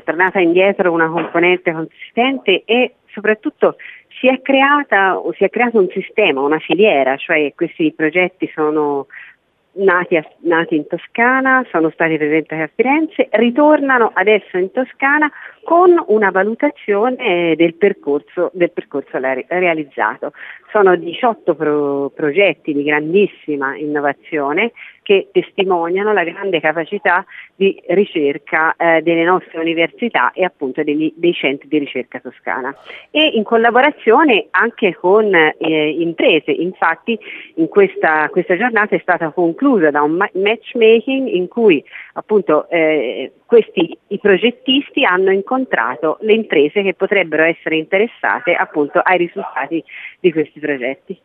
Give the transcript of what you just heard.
tornata indietro una componente consistente e soprattutto si è creato un sistema, una filiera, cioè questi progetti sono nati in Toscana, sono stati presentati a Firenze, ritornano adesso in Toscana con una valutazione del percorso realizzato. Sono 18 progetti di grandissima innovazione che testimoniano la grande capacità di ricerca delle nostre università e appunto dei centri di ricerca toscana, e in collaborazione anche con imprese. Infatti in questa giornata è stata conclusa da un matchmaking in cui appunto i progettisti hanno incontrato le imprese che potrebbero essere interessate appunto ai risultati di questi progetti.